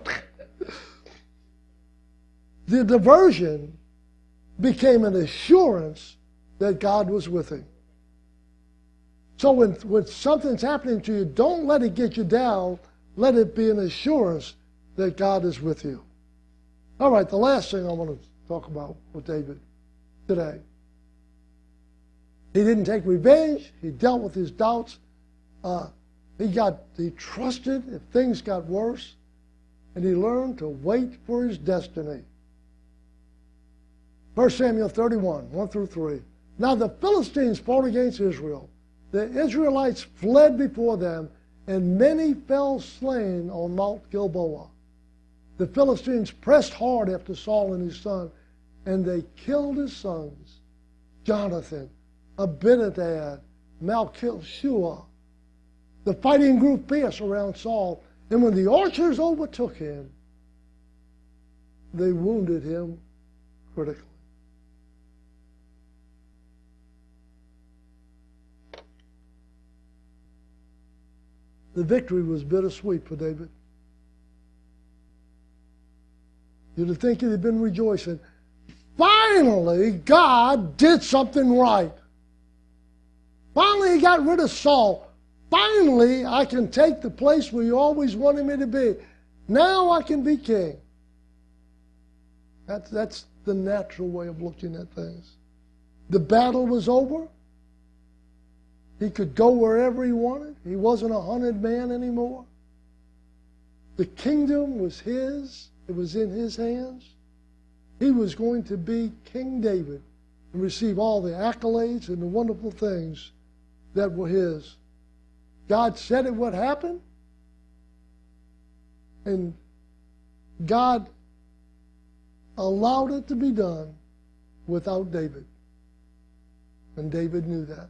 The diversion became an assurance that God was with him. So when, when something's happening to you, don't let it get you down. Let it be an assurance that God is with you. All right, the last thing I want to talk about with David today. He didn't take revenge. He dealt with his doubts. Uh, he got, he trusted if things got worse, and he learned to wait for his destiny. First Samuel thirty-one, one through three. Now the Philistines fought against Israel. The Israelites fled before them, and many fell slain on Mount Gilboa. The Philistines pressed hard after Saul and his son, and they killed his sons, Jonathan, Abinadab, Malchishua. The fighting grew fierce around Saul, and when the archers overtook him, they wounded him critically. The victory was bittersweet for David. You'd have think he'd been rejoicing. Finally, God did something right. Finally, he got rid of Saul. Finally, I can take the place where you always wanted me to be. Now I can be king. That's, that's the natural way of looking at things. The battle was over. He could go wherever he wanted. He wasn't a hunted man anymore. The kingdom was his. It was in his hands. He was going to be King David and receive all the accolades and the wonderful things that were his. God said it would happen, and God allowed it to be done without David. And David knew that.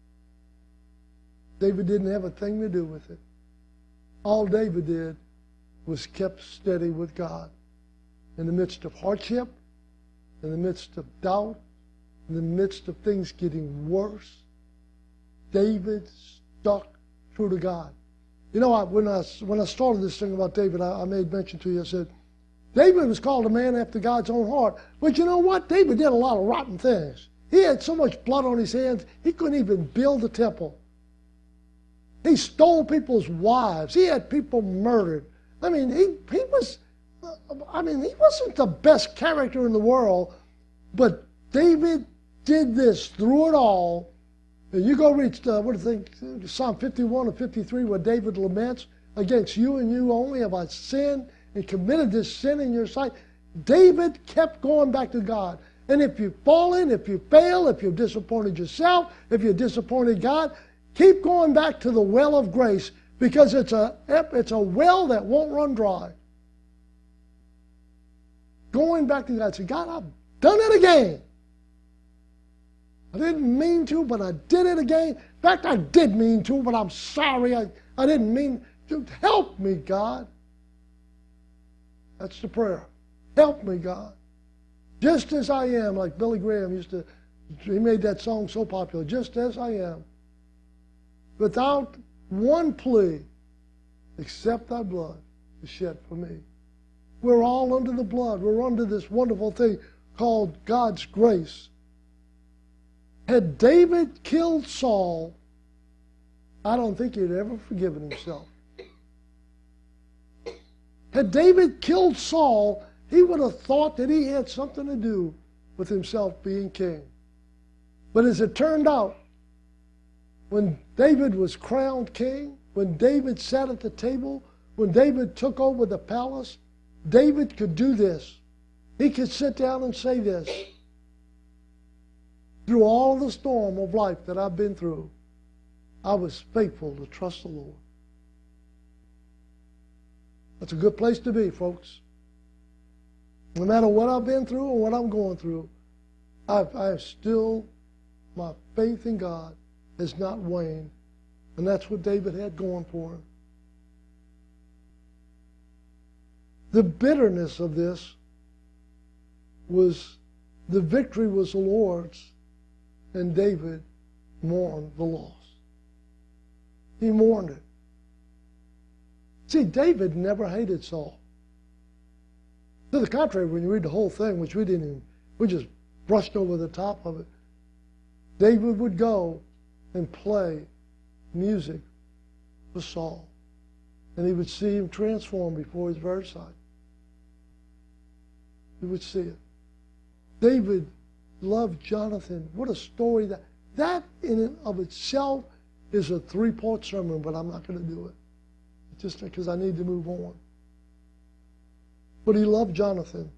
David didn't have a thing to do with it. All David did was kept steady with God. In the midst of hardship, in the midst of doubt, in the midst of things getting worse, David stuck true to God. You know, I, when, I, when I started this thing about David, I, I made mention to you, I said, David was called a man after God's own heart. But you know what? David did a lot of rotten things. He had so much blood on his hands, he couldn't even build a temple. He stole people's wives. He had people murdered. I mean, he, he was, I mean, he wasn't the best character in the world, but David did this through it all. And you go read, uh, what do you think, Psalm fifty-one or fifty-three, where David laments, against you and you only have I sinned and committed this sin in your sight. David kept going back to God. And if you've fallen, if you fail, if you've disappointed yourself, if you've disappointed God, keep going back to the well of grace, because it's a, it's a well that won't run dry. Going back to God, say, God, I've done it again. I didn't mean to, but I did it again. In fact, I did mean to, but I'm sorry. I, I didn't mean to. Help me, God. That's the prayer. Help me, God. Just as I am, like Billy Graham used to, he made that song so popular, just as I am. Without one plea, except thy blood is shed for me. We're all under the blood. We're under this wonderful thing called God's grace. Had David killed Saul, I don't think he'd ever forgiven himself. Had David killed Saul, he would have thought that he had something to do with himself being king. But as it turned out, when David was crowned king, when David sat at the table, when David took over the palace, David could do this. He could sit down and say this. Through all the storm of life that I've been through, I was faithful to trust the Lord. That's a good place to be, folks. No matter what I've been through or what I'm going through, I've, I've still, my faith in God has not waned. And that's what David had going for him. The bitterness of this was, the victory was the Lord's, and David mourned the loss. He mourned it. See, David never hated Saul. To the contrary, when you read the whole thing, which we didn't even, we just brushed over the top of it, David would go and play music for Saul. And he would see him transform before his very sight. He would see it. David loved Jonathan. What a story that. That in and of itself is a three-part sermon, but I'm not going to do it. Just because I need to move on. But he loved Jonathan.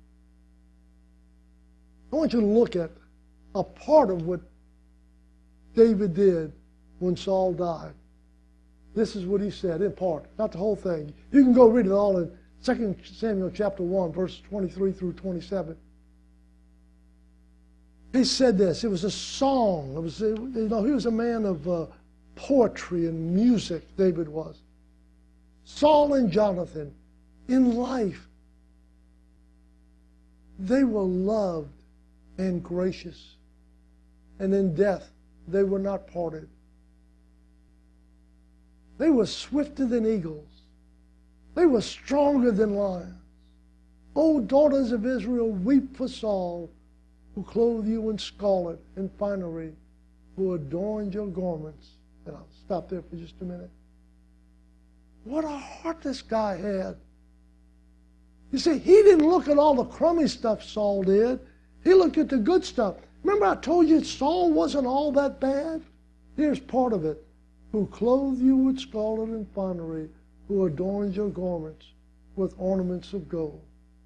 I want you to look at a part of what David did when Saul died. This is what he said, in part, not the whole thing. You can go read it all in Second Samuel chapter one, verse twenty-three through twenty-seven. He said this. It was a song. It was, you know, he was a man of uh, poetry and music, David was. Saul and Jonathan, in life, they were loved and gracious. And in death, they were not parted. They were swifter than eagles. They were stronger than lions. O daughters of Israel, weep for Saul, who clothed you in scarlet and finery, who adorned your garments. And I'll stop there for just a minute. What a heart this guy had. You see, he didn't look at all the crummy stuff Saul did. He looked at the good stuff. Remember I told you Saul wasn't all that bad? Here's part of it. Who clothed you with scarlet and finery, who adorns your garments with ornaments of gold.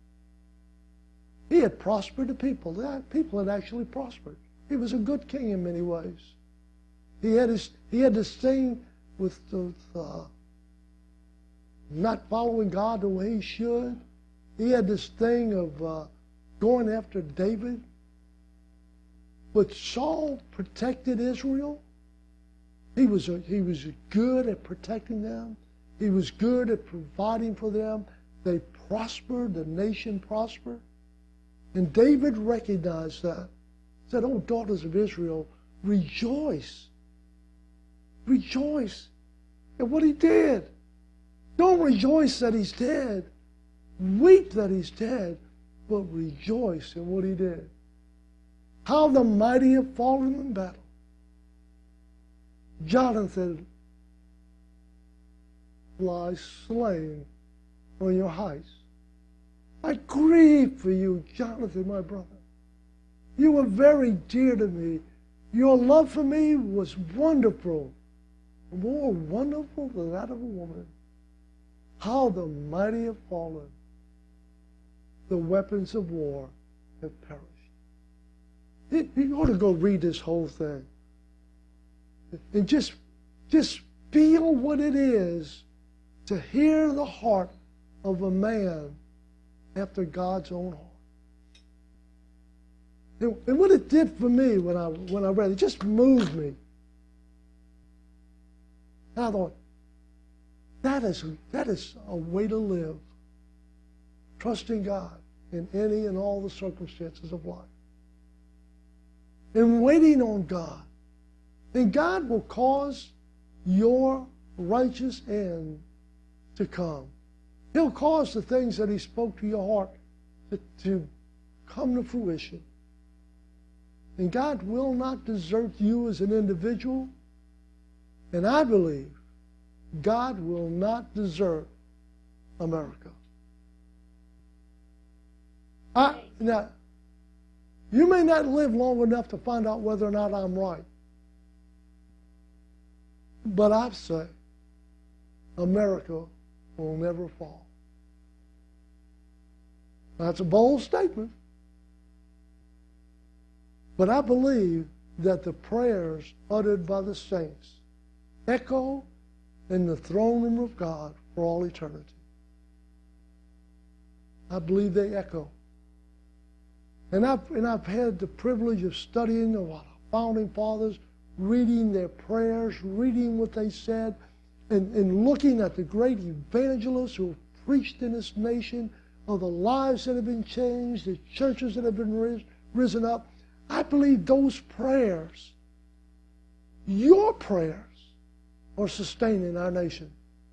He had prospered the people. The people had actually prospered. He was a good king in many ways. He had his, he had this thing with the, uh, not following God the way he should. He had this thing of uh, going after David. But Saul protected Israel. He was, a, he was good at protecting them. He was good at providing for them. They prospered. The nation prospered. And David recognized that. He said, "Oh, daughters of Israel, rejoice. Rejoice at what he did. Don't rejoice that he's dead. Weep that he's dead, but rejoice in what he did. How the mighty have fallen in battle. Jonathan lies slain on your heights. I grieve for you, Jonathan, my brother. You were very dear to me. Your love for me was wonderful, more wonderful than that of a woman. How the mighty have fallen. The weapons of war have perished." You ought to go read this whole thing and just, just feel what it is to hear the heart of a man after God's own heart. And, and what it did for me when I, when I read it, it just moved me. And I thought, that is, that is a way to live, trusting God in any and all the circumstances of life. And waiting on God. And God will cause your righteous end to come. He'll cause the things that he spoke to your heart to, to come to fruition. And God will not desert you as an individual. And I believe God will not desert America. I, now, you may not live long enough to find out whether or not I'm right. But I say, America will never fall. That's a bold statement. But I believe that the prayers uttered by the saints echo in the throne room of God for all eternity. I believe they echo. And I've, and I've had the privilege of studying the founding fathers, reading their prayers, reading what they said, and, and looking at the great evangelists who have preached in this nation, of the lives that have been changed, the churches that have been ris- risen up. I believe those prayers, your prayers, are sustaining our nation.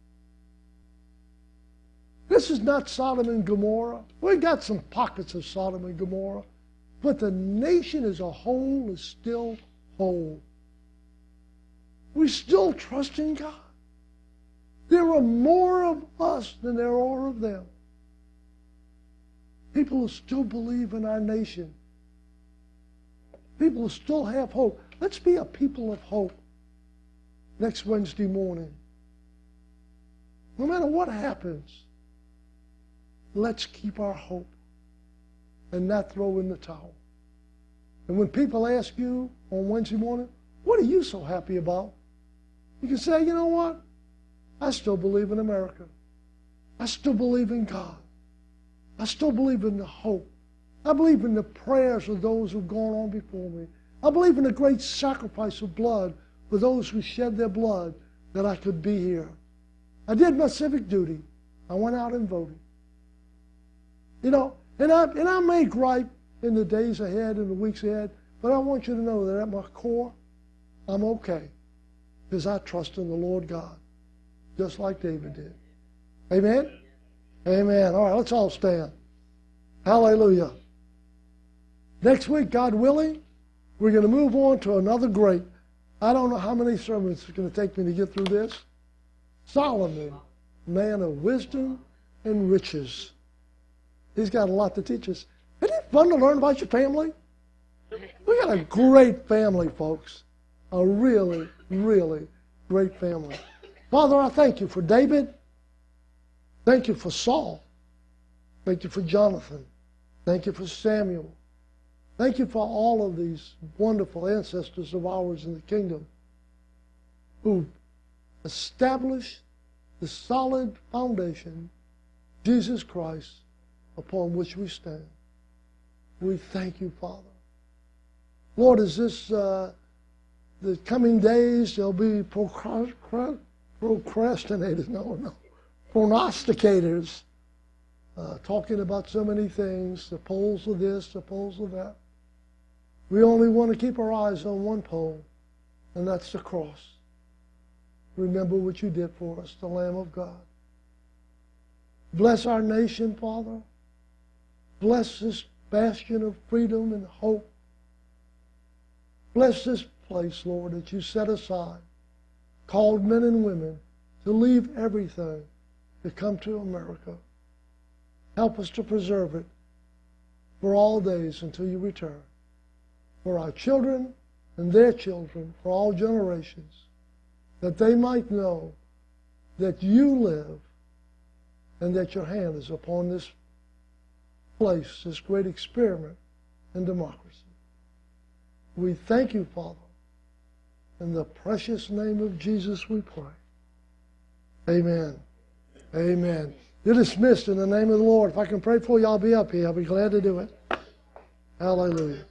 This is not Sodom and Gomorrah. We've got some pockets of Sodom and Gomorrah, but the nation as a whole is still whole. We still trust in God. There are more of us than there are of them. People who still believe in our nation. People who still have hope. Let's be a people of hope next Wednesday morning. No matter what happens, let's keep our hope and not throw in the towel. And when people ask you on Wednesday morning, what are you so happy about? You can say, you know what? I still believe in America. I still believe in God. I still believe in the hope. I believe in the prayers of those who've gone on before me. I believe in the great sacrifice of blood for those who shed their blood that I could be here. I did my civic duty. I went out and voted. You know, and I, and I may gripe in the days ahead and the weeks ahead, but I want you to know that at my core, I'm okay because I trust in the Lord God, just like David did. Amen? Amen. All right, let's all stand. Hallelujah. Next week, God willing, we're going to move on to another great. I don't know how many sermons it's going to take me to get through this. Solomon, man of wisdom and riches. He's got a lot to teach us. Isn't it fun to learn about your family? We got a great family, folks. A really, really great family. Father, I thank you for David. Thank you for Saul. Thank you for Jonathan. Thank you for Samuel. Thank you for all of these wonderful ancestors of ours in the kingdom who established the solid foundation, Jesus Christ, upon which we stand. We thank you, Father. Lord, as this, uh, the coming days, there'll be procrastinators, no, no, prognosticators, uh, talking about so many things, the poles of this, the poles of that. We only want to keep our eyes on one pole, and that's the cross. Remember what you did for us, the Lamb of God. Bless our nation, Father. Bless this bastion of freedom and hope. Bless this place, Lord, that you set aside, called men and women to leave everything to come to America. Help us to preserve it for all days until you return. For our children and their children, for all generations, that they might know that you live and that your hand is upon this place, this great experiment in democracy. We thank you, Father. In the precious name of Jesus we pray. Amen. Amen. You're dismissed in the name of the Lord. If I can pray for you, I'll be up here. I'll be glad to do it. Hallelujah.